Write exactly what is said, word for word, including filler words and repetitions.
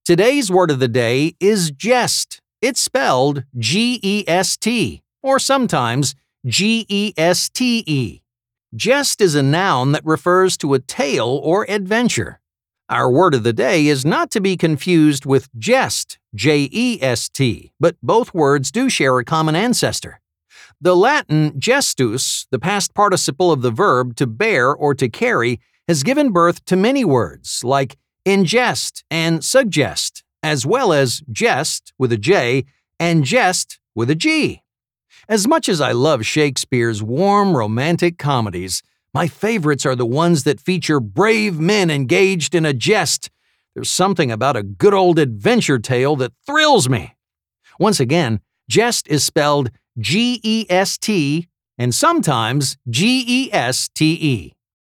Today's word of the day is jest. It's spelled G E S T, or sometimes G E S T E. Jest is a noun that refers to a tale or adventure. Our word of the day is not to be confused with jest, J E S T, but both words do share a common ancestor. The Latin gestus, the past participle of the verb to bear or to carry, has given birth to many words like ingest and suggest, as well as jest with a J and jest with a G. As much as I love Shakespeare's warm romantic comedies, my favorites are the ones that feature brave men engaged in a jest. There's something about a good old adventure tale that thrills me. Once again, jest is spelled G E S T and sometimes G E S T E.